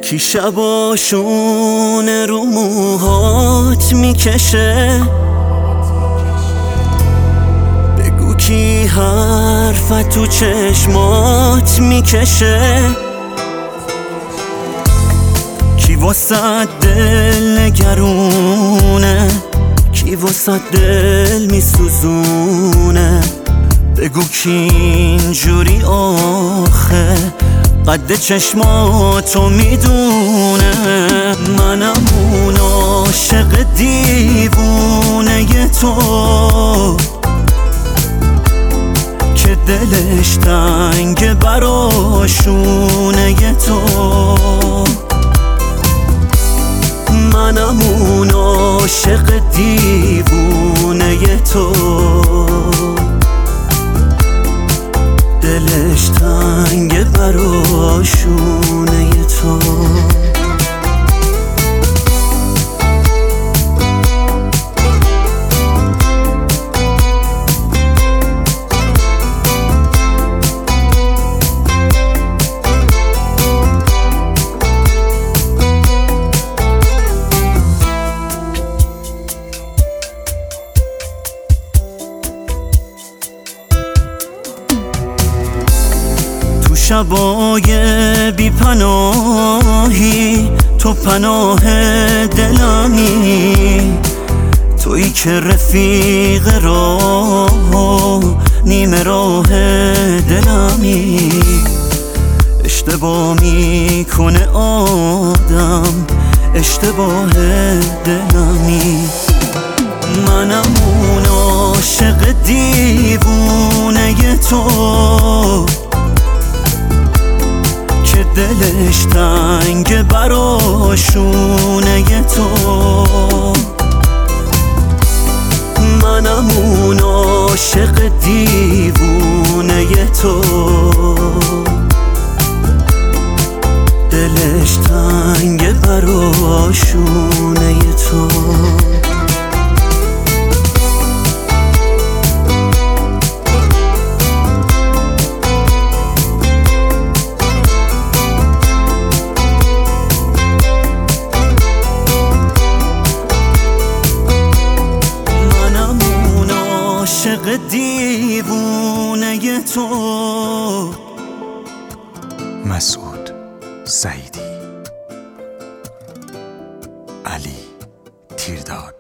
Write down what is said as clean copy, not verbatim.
کی شباشون رو موهات میکشه؟ بگو کی حرفت تو چشمات میکشه؟ کی واسه دل نگرونه؟ کی واسه دل میسوزونه؟ بگو کی اینجوری آخه قد چشماتو میدونه؟ منم اون عاشق دیوونه تو که دلش تنگ براشونه تو. منم اون عاشق دیوونه تو دلش تنگ براشونه تو. شبای بی پناهی تو پناه دلمی، تویی که رفیق راه نیمه راه دلمی. اشتباه میکنه آدم، اشتباه دلمی. منم اون عاشق دیوونه تو دلش تنگ براشونه تو. منم اون عاشق دیوونه تو دلش تنگ براشونه تو. عاشق دیوونه تو. مسعود سعیدی، علی تیرداد.